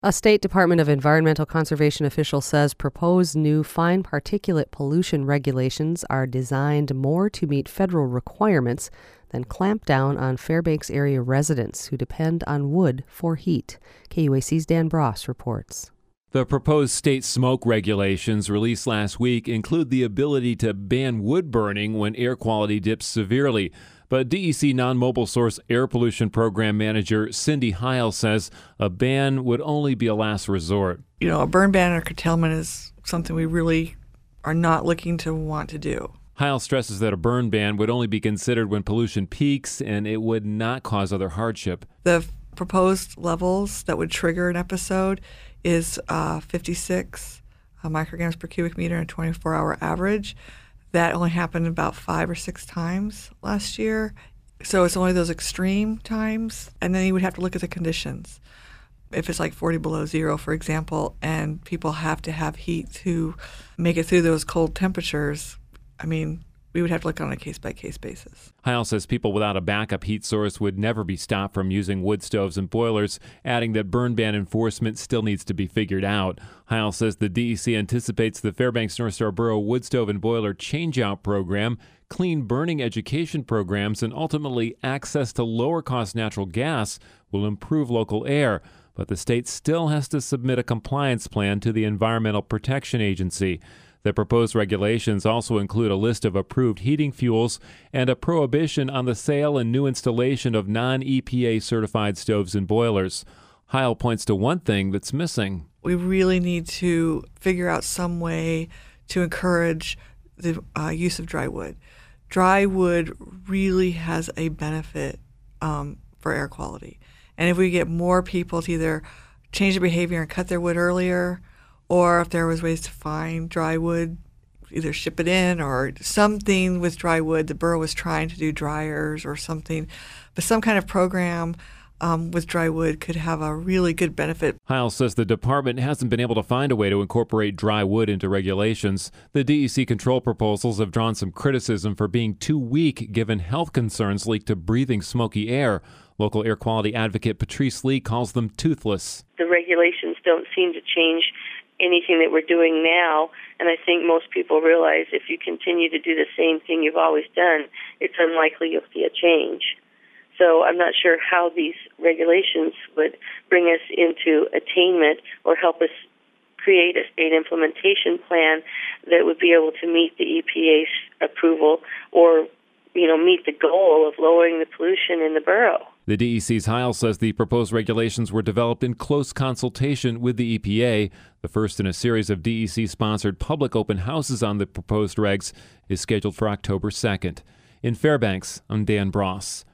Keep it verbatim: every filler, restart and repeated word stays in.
A State Department of Environmental Conservation official says proposed new fine particulate pollution regulations are designed more to meet federal requirements than clamp down on Fairbanks area residents who depend on wood for heat. K U A C's Dan Bross reports. The proposed state smoke regulations released last week include the ability to ban wood burning when air quality dips severely. But D E C Non-Mobile Source Air Pollution Program Manager Cindy Heil says a ban would only be a last resort. You know, a burn ban or curtailment is something we really are not looking to want to do. Heil stresses that a burn ban would only be considered when pollution peaks and it would not cause other hardship. The proposed levels that would trigger an episode is uh, fifty-six uh, micrograms per cubic meter in a twenty-four hour average. That only happened about five or six times last year. So it's only those extreme times. And then you would have to look at the conditions. If it's like forty below zero, for example, and people have to have heat to make it through those cold temperatures, I mean, we would have to look on a case-by-case basis. Heil says people without a backup heat source would never be stopped from using wood stoves and boilers, adding that burn ban enforcement still needs to be figured out. Heil says the D E C anticipates the Fairbanks North Star Borough wood stove and boiler change-out program, clean burning education programs, and ultimately access to lower-cost natural gas will improve local air. But the state still has to submit a compliance plan to the Environmental Protection Agency. The proposed regulations also include a list of approved heating fuels and a prohibition on the sale and new installation of non-E P A certified stoves and boilers. Heil points to one thing that's missing. We really need to figure out some way to encourage the uh, use of dry wood. Dry wood really has a benefit um, for air quality. And if we get more people to either change their behavior and cut their wood earlier, or if there was ways to find dry wood, either ship it in or something with dry wood. The borough was trying to do dryers or something, but some kind of program um, with dry wood could have a really good benefit. Heil says the department hasn't been able to find a way to incorporate dry wood into regulations. The D E C control proposals have drawn some criticism for being too weak given health concerns linked to breathing smoky air. Local air quality advocate Patrice Lee calls them toothless. The regulations don't seem to change anything that we're doing now, and I think most people realize if you continue to do the same thing you've always done, it's unlikely you'll see a change. So I'm not sure how these regulations would bring us into attainment or help us create a state implementation plan that would be able to meet the E P A's approval or, you know, meet the goal of lowering the pollution in the borough. The D E C's Heil says the proposed regulations were developed in close consultation with the E P A. The first in a series of D E C-sponsored public open houses on the proposed regs is scheduled for October second. In Fairbanks, I'm Dan Bross.